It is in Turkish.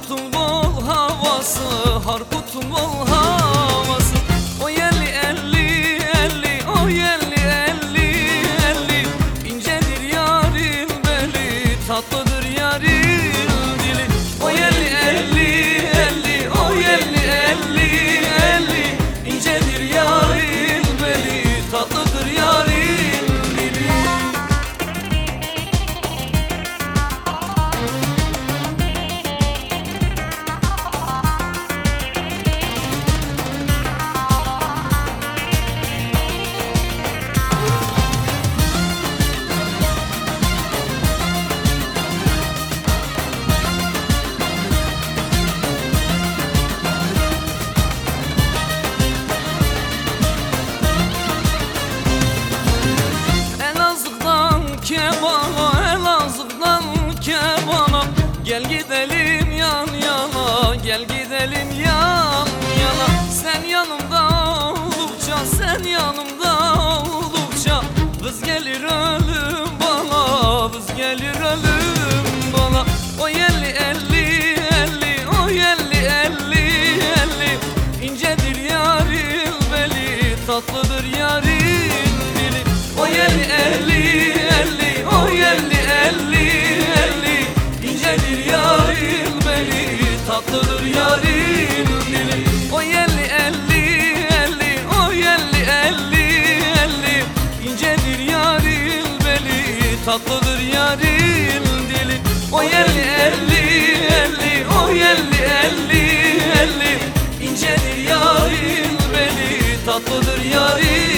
Harput'un bol havası, Harput'un bol havası. O yerli elli elli, o yerli elli elli. İncedir yarın beli, tatlıdır yarın dili. O yerli elli elli, o yerli elli elli. İncedir yarın beli, tatlıdır yarın dili. Kebana, Elazığ'dan kebana. Gel gidelim yan yana, gel gidelim yan yana. Sen yanımda oldukça, sen yanımda oldukça vız gelir ölüm bana, vız gelir ölüm bana. O yerli elli elli, o yerli elli elli. İncedir yarın beli, tatlıdır yarın dili. O yerli elli elli, o yerli elli elli. İncedir yarın beli, tatlıdır yarın dili. O yerli elli elli, o yerli elli elli. İncedir yarın beli, tatlıdır yarın dili. O yerli elli elli, o yerli elli elli. İncedir yarın beli, tatlıdır yarın